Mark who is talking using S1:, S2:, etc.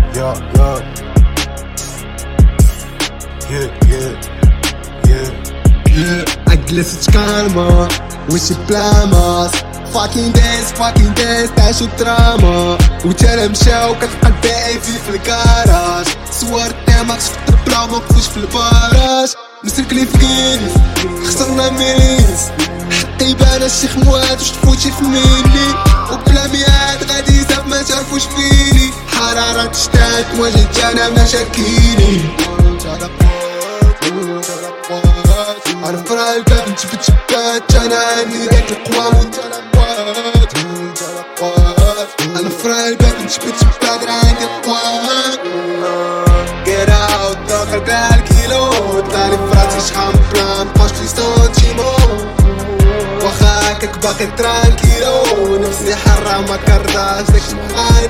S1: Yeah, yeah. Yeah, yeah, yeah.
S2: Yeah, أجلس calma وشي بلاماس fucking dance تعيشو دراما وتانا مشاو كتلقى الباقي في الكراج صور تامك شفت البلا موقفوش في الباراج مسلكلي في كينيس خسرنا ميليز حتى يبان الشيخ مواد وش تفوتي في ميلي وبلا ميعاد غادي يزاف ما تعرفوش فيني حرارة تشتات واجد انا مشاكيني انا فرع الباب نجبد شبات انا عندي داك القوام وانت الاموات انا فرع الباب نجبد شبات انا عندي القوام get out داخل بها الكيلو طلعلي فراسي شحال من بلان مبقاش لي سونتيمو واخا هكاك باقي ترانكيلو نفسي حرة ما كرداش داك المحايد